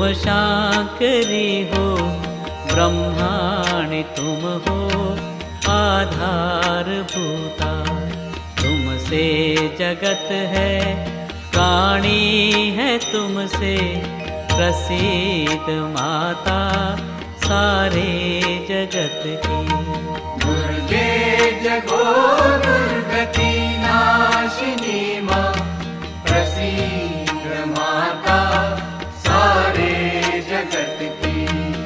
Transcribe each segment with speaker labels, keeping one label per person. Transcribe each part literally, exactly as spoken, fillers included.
Speaker 1: शांकरी हो, ब्रह्माणि तुम हो आधारभूता। तुमसे जगत है, प्राणी है तुमसे प्रसिद्ध माता सारे जगत की।
Speaker 2: दुर्गे जगो दुर्गति नाशिनी माँ, प्रसिद्ध माता सारे जगत की।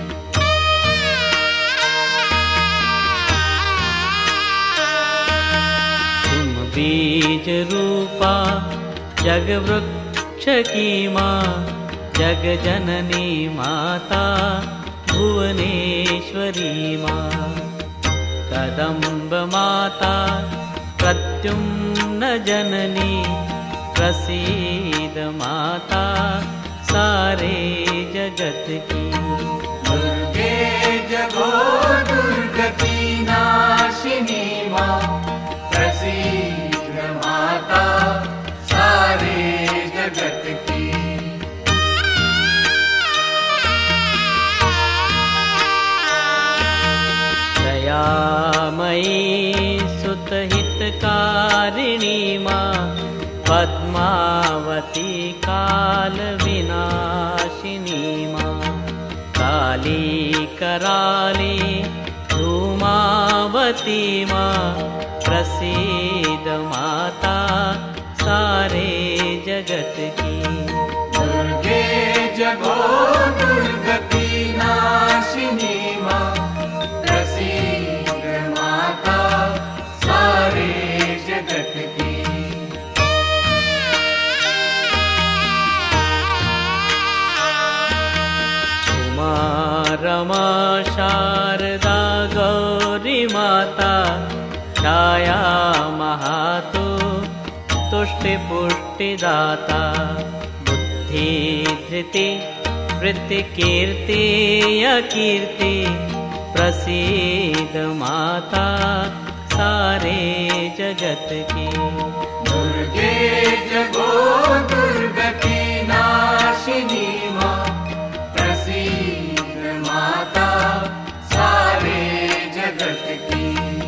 Speaker 1: तुम बीज रूपा जग वृक्ष की माँ, जग जननी माता भुवनेश्वरी माँ। कदम्ब माता प्रद्युम्न जननी, प्रसिद्ध माता सारे जगत की।
Speaker 2: दुर्गे जगो दुर्गति नाशिनी माँ, प्रसिद्ध माता सारे जगत की।
Speaker 1: दयामयी सुतहितकारिणी माँ, पद्मावती काल विनाशिनी माँ। काली कराली धूमावती माँ, प्रसिद्ध माता सारे जगत की।
Speaker 2: दुर्गे जगो दुर्गति नाशिनी माँ, प्रसिद्ध माता सारे जगत की।
Speaker 1: उमा रमा शारदा गौरी माता, छाया महातो तुष्टि पुष्टिदाता। बुद्धि धृति वृत्ति कीर्ति अकीर्ति, प्रसिद्ध माता सारे जगत की।
Speaker 2: दुर्गे जगो दुर्गति नाशिनी माँ, प्रसिद्ध माता सारे जगत की।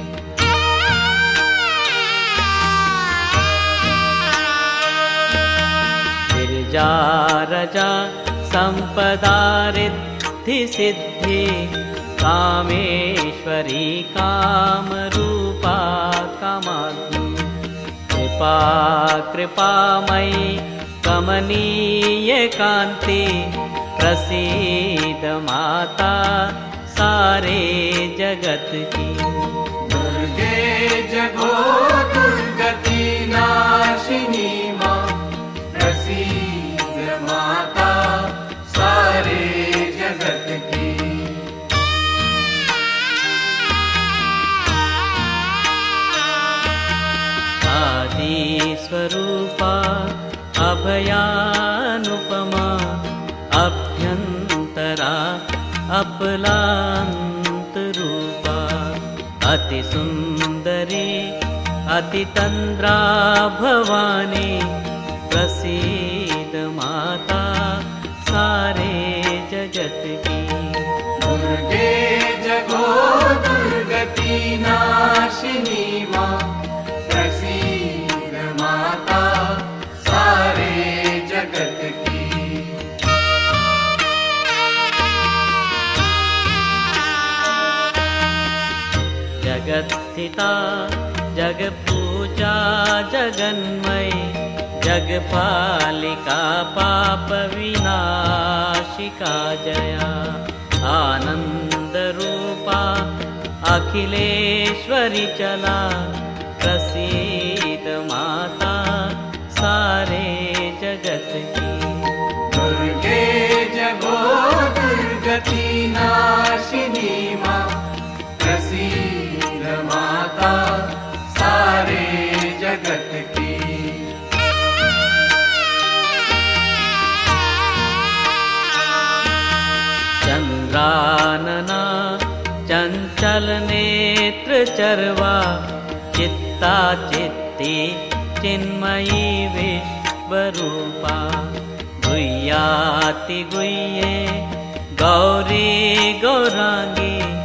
Speaker 1: गिरिजा रजा संपदा रिद्धि सिद्धि, कामेश्वरी काम रूपा कामाग्नि। कृपा कृपामयी कमनीय कांति, प्रसिद्ध माता सारे जगत की।
Speaker 2: दुर्गे जगो दुर्गति नाशिनी माँ, प्रसिद्ध माता सारे जगत की।
Speaker 1: आदि स्वरूपा अभयानुपमा, अभ्यंतरा अपलांत रूपा। अति सुंदरी अति तंद्रा भवानी, प्रसिद्ध माता सारे जगत की।
Speaker 2: दुर्गे जगो दुर्गति नाशिनी माँ, प्रसिद्ध माता सारे जगत की।
Speaker 1: जगत्थिता जग पूजा जगन्मयी, जगपालिका पाप विनाशिका जया। आनंद रूपा अखिलेश्वरी चला, प्रसिद्ध माता सारे जगत की।
Speaker 2: दुर्गे जगो दुर्गति नाशिनी माँ, प्रसिद्ध माता सारे जगत की।
Speaker 1: चंद्रानना चंचल नेत्र चरवा, चित्ता चित्ती चिन्मयी विश्वरूपा। याति गुह्ये गौरी गौरांगी